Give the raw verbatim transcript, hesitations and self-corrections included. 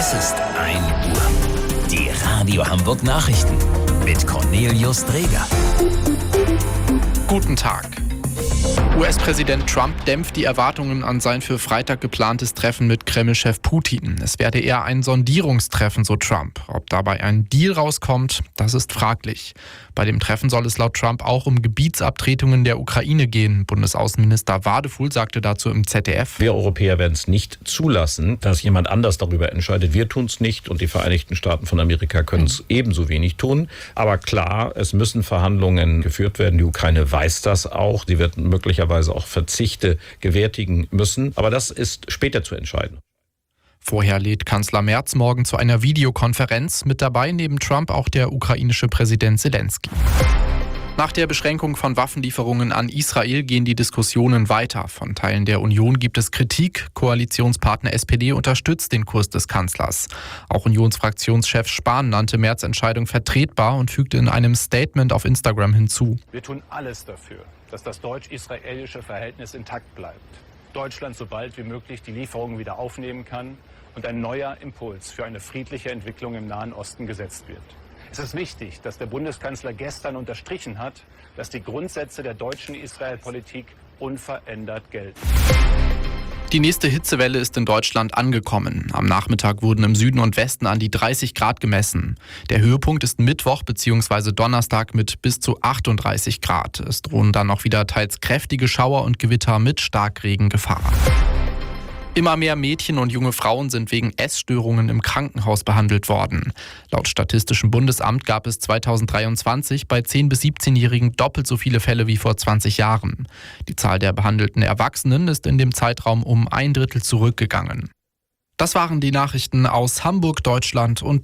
Es ist ein Uhr. Die Radio Hamburg Nachrichten mit Cornelius Dreger. Guten Tag. U S-Präsident Trump dämpft die Erwartungen an sein für Freitag geplantes Treffen mit Kreml-Chef Putin. Es werde eher ein Sondierungstreffen, so Trump. Ob dabei ein Deal rauskommt, das ist fraglich. Bei dem Treffen soll es laut Trump auch um Gebietsabtretungen der Ukraine gehen. Bundesaußenminister Wadefuhl sagte dazu im Z D F: Wir Europäer werden es nicht zulassen, dass jemand anders darüber entscheidet. Wir tun es nicht und die Vereinigten Staaten von Amerika können es ebenso wenig tun. Aber klar, es müssen Verhandlungen geführt werden. Die Ukraine weiß das auch. Sie wird möglicherweise auch Verzichte gewärtigen müssen. Aber das ist später zu entscheiden. Vorher lädt Kanzler Merz morgen zu einer Videokonferenz. Mit dabei neben Trump auch der ukrainische Präsident Zelensky. Nach der Beschränkung von Waffenlieferungen an Israel gehen die Diskussionen weiter. Von Teilen der Union gibt es Kritik. Koalitionspartner S P D unterstützt den Kurs des Kanzlers. Auch Unionsfraktionschef Spahn nannte Merz' Entscheidung vertretbar und fügte in einem Statement auf Instagram hinzu: Wir tun alles dafür, dass das deutsch-israelische Verhältnis intakt bleibt. Deutschland so bald wie möglich die Lieferungen wieder aufnehmen kann und ein neuer Impuls für eine friedliche Entwicklung im Nahen Osten gesetzt wird. Es ist wichtig, dass der Bundeskanzler gestern unterstrichen hat, dass die Grundsätze der deutschen Israel-Politik unverändert gelten. Die nächste Hitzewelle ist in Deutschland angekommen. Am Nachmittag wurden im Süden und Westen an die dreißig Grad gemessen. Der Höhepunkt ist Mittwoch bzw. Donnerstag mit bis zu achtunddreißig Grad. Es drohen dann auch wieder teils kräftige Schauer und Gewitter mit Starkregengefahr. Immer mehr Mädchen und junge Frauen sind wegen Essstörungen im Krankenhaus behandelt worden. Laut Statistischem Bundesamt gab es zweitausenddreiundzwanzig bei zehn- bis siebzehnjährigen doppelt so viele Fälle wie vor zwanzig Jahren. Die Zahl der behandelten Erwachsenen ist in dem Zeitraum um ein Drittel zurückgegangen. Das waren die Nachrichten aus Hamburg, Deutschland und